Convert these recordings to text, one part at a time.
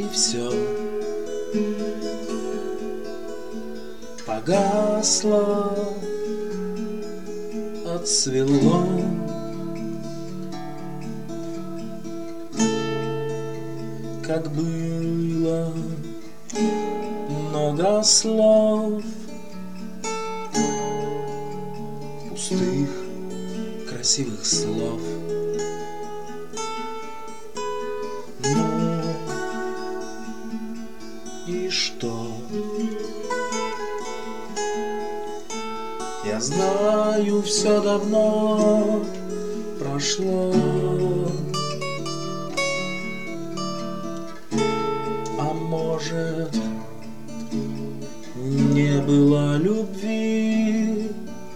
все погасло, отцвело. Как было много слов, пустых, красивых слов. Ну и что? Я знаю, все давно прошло. А может, не было любви,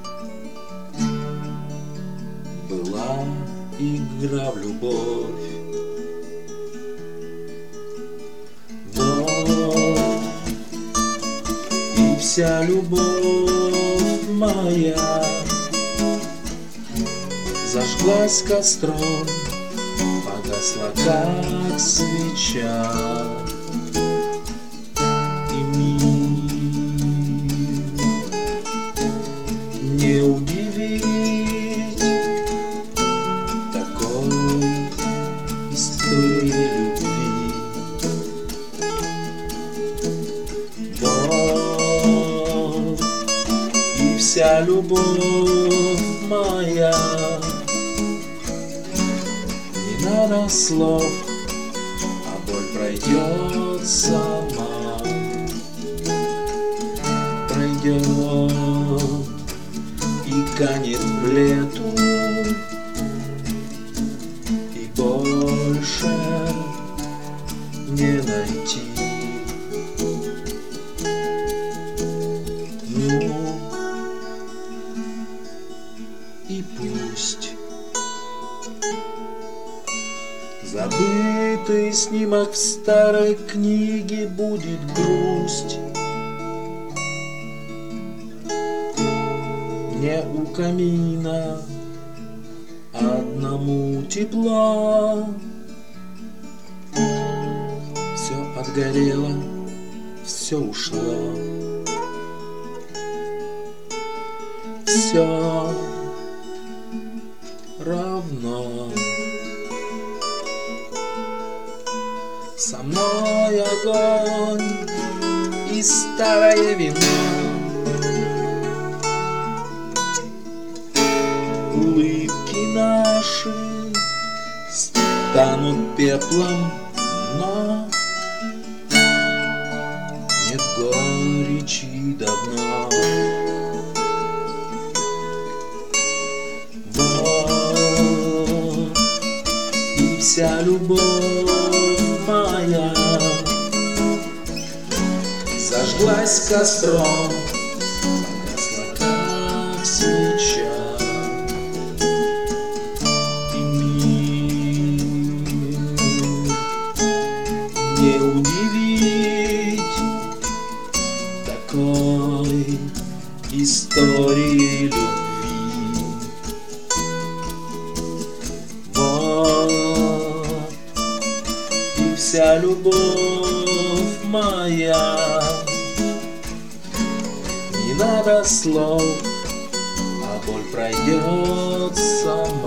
была игра в любовь. Вот и вся любовь моя зажглась костром, погасла как свеча. Не удивить такой истории любви. Вот и вся любовь моя. Не надо слов, а боль пройдет сама. Пройдет и канет в лету, и больше не найти. Ну и пусть забытый снимок в старой книге будет грусть. Не у камина одному тепла. Все отгорело, все ушло. Все равно. Со мной огонь и старое вино. Улыбки наши станут пеплом, но нет горечи давно. Вот и вся любовь моя зажглась костром, погасла как свеча. Не удивить такой истории любви. Вот и вся любовь моя. Не надо слов, а боль пройдет сама.